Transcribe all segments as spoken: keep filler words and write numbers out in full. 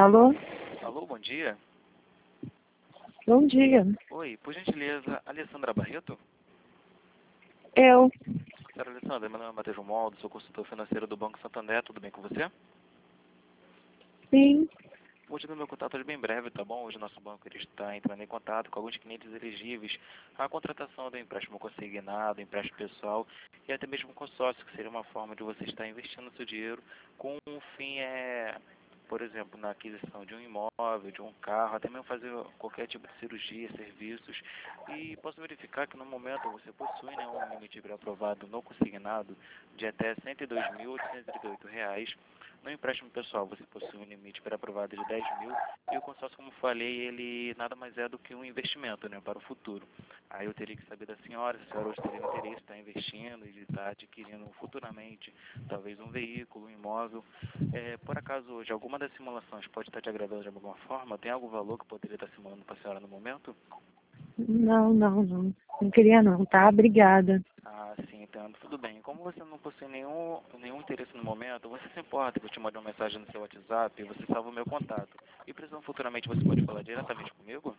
Alô? Alô, bom dia. Bom dia. Oi, por gentileza, Alessandra Barreto? Eu? Senhora Alessandra, meu nome é Matheus Moldo, sou consultor financeiro do Banco Santander, tudo bem com você? Sim. Vou te dar meu contato hoje bem breve, tá bom? Hoje o nosso banco ele está entrando em contato com alguns clientes elegíveis à contratação do empréstimo consignado, empréstimo pessoal e até mesmo consórcio, que seria uma forma de você estar investindo seu dinheiro com um fim, é, por exemplo, na aquisição de um imóvel, de um carro, até mesmo fazer qualquer tipo de cirurgia, serviços. E posso verificar que no momento você possui, né, um limite aprovado no consignado de até cento e dois mil oitocentos e trinta e oito reais. No empréstimo pessoal, você possui um limite pré-aprovado de dez mil e o consórcio, como falei, ele nada mais é do que um investimento, né, para o futuro. Aí eu teria que saber da senhora, se a senhora hoje teria interesse em estar investindo e de estar adquirindo futuramente, talvez um veículo, um imóvel. É, por acaso hoje, alguma das simulações pode estar te agradando de alguma forma? Tem algum valor que poderia estar simulando para a senhora no momento? Não, não, não. Não queria não, tá? Obrigada. Ah, sim, entendo. Tudo bem. Como você não possui nenhum, nenhum interesse no momento, você se importa que eu te mande uma mensagem no seu WhatsApp e você salva o meu contato. E precisando futuramente você pode falar diretamente comigo?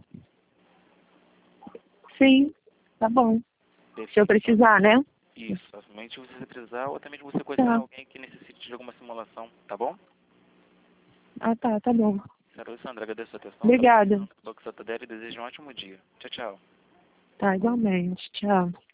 Sim, tá bom. Se eu Perfeito. Então, precisar, né? isso. Somente você precisar ou até mesmo você conhecer Tá. alguém que necessite de alguma simulação, tá bom? Ah, tá, tá bom. Senhora Alessandra, agradeço a atenção. Obrigada. Banco Santander e desejo um ótimo dia. Tchau, tchau. Tá, igualmente. Tchau.